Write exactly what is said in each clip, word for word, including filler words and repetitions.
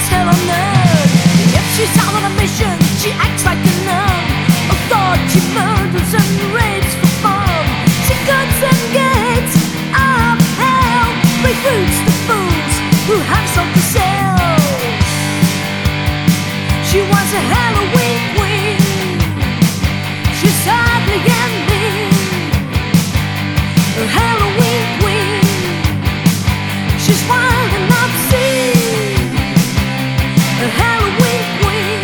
tell her none. If she's out on a mission, she acts like a nun. A thought she murders and rapes for fun. She cuts and gates of hell, recruits the fools who have some to sell. She was a Halloween queen. She's ugly and mean. A Halloween queen. She's wild and obscene. A Halloween queen.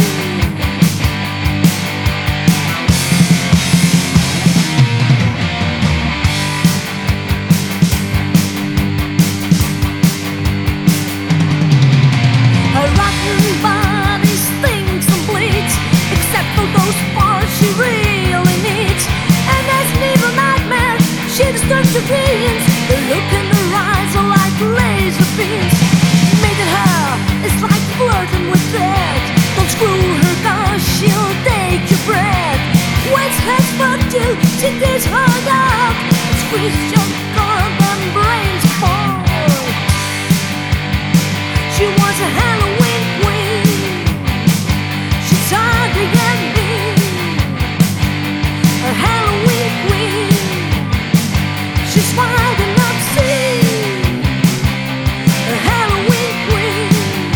Her rotten body stinks and bleeds, except for those parts she really needs. And as an evil nightmare, she disturbs your dreams. The look in her eyes are like laser beams. Making her is like flirting with death. Don't screw her, cause she'll take your breath. Wets has fucked you, she digs hard up, squeeze your gut and brains apart. She was a Halloween queen. She's ugly and mean. A Halloween queen. She's wild and obscene. A Halloween queen.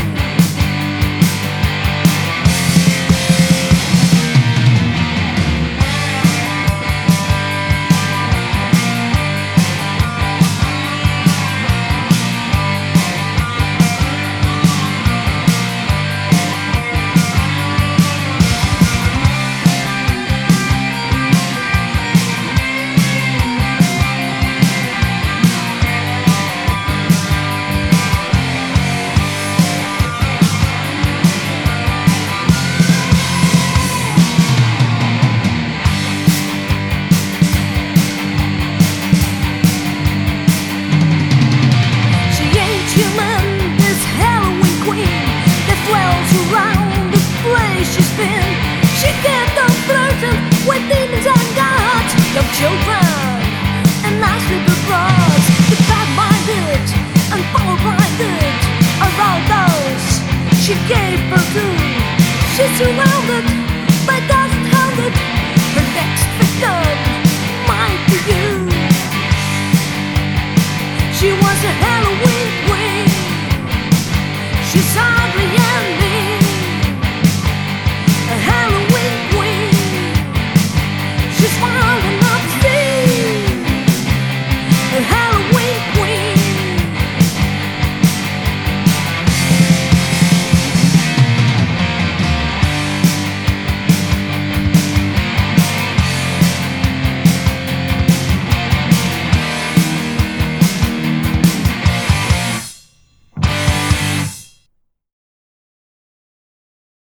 She ain't human, this Halloween queen that dwells around the place she's been. She kept on flirting with demons and gods, young children and nice little broads. The bad-minded and power-minded are all those she gave birth to. She's surrounded by dozen hundred. Her next victim might be you. She was a Halloween queen. She's